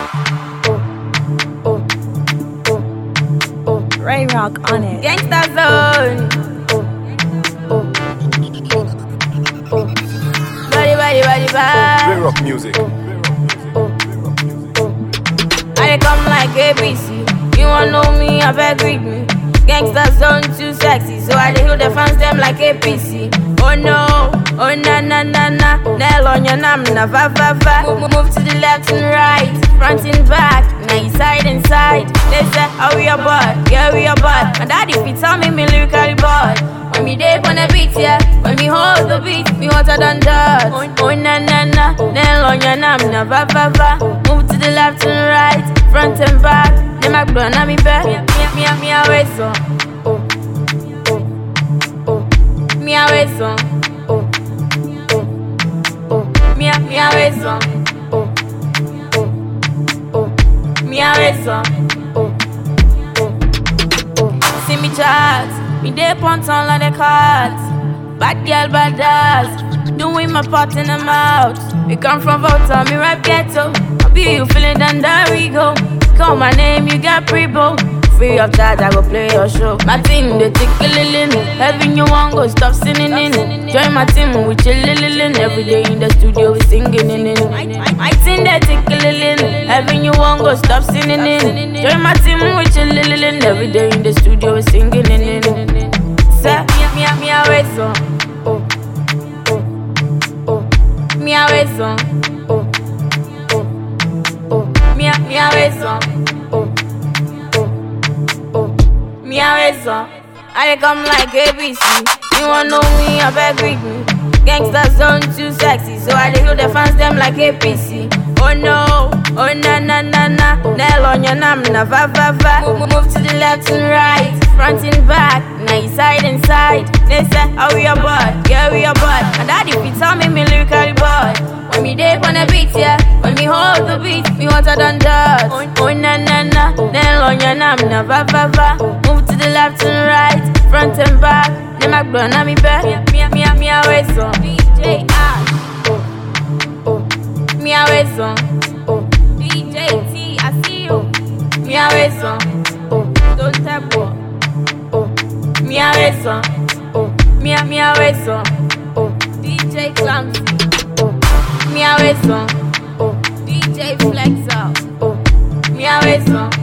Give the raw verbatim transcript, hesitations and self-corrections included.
Ray Rock on it. Gangsta Zone. Body, body, body, body. Ray Rock music. I come like A B C. You wanna know me, I beg read me. Gangsta Zone too sexy, so I dey heal the fans them like A P C. Oh no, oh na na na na. Nail on your nam na va va va. Move, move to the left and right, front and back, now you side and side. They say, how we your boy? Yeah, we your boy. My daddy fit tell me me lyrically boy. When me dip on the beat, yeah. When me hold the beat, me hotter than that. Oh na na na. Nail on your nam na va va va. Move to the left and right, front and back. They make blow na me back. Me me me always so. Oh oh oh. Me always so. Oh oh oh. Me me always so. Oh oh oh. Me always so. Oh oh oh. See me chat. Me dey punt on like the cards. Bad girl, bad ass. Doing my part in the mouth. We come from Volta, me rap ghetto. I be you feeling, then there we go. Call my name, you get pre-bow. Free of charge, I go play your show. My team, they tickling. Having you want go stop singing in. Join my team, we chillin'. Every day in the studio, we singing in. My team, they tickling. Having you want go stop singing in. Join my team, we chillin'. Every day in the studio, we singing in. Say, me, me, me, always so. Oh, oh, oh. Me, always so. Oh, oh, oh. Me, me, always so. Oh. Me always so. I dey come like A B C. You wanna know me, I beg read me. Gangsta Zone too sexy, so I dey heal the fans them like A P C. Oh no, oh na na na na. Nail on your nam na va va va. Move, move to the left and right, front and back, now you side and side. They say, how we your boy? Yeah, we your boy. My daddy fit tell me me lyrically boy. When me dip on the beat, yeah. When me hold the beat, me hotter than that. Oh na na na. Nail on your nam na va va va. Move to the left and right, front and back. They make blow na me back. Me me me always so. D J Ash. Oh oh. Me always so. Oh. D J T, I see you. Me always so. Oh. Don't tap oh. Oh. Me always so. Oh. Me me always so. Oh. D J Clumsy. Oh. Me always so. Oh. D J Flex out. Oh. Me always so.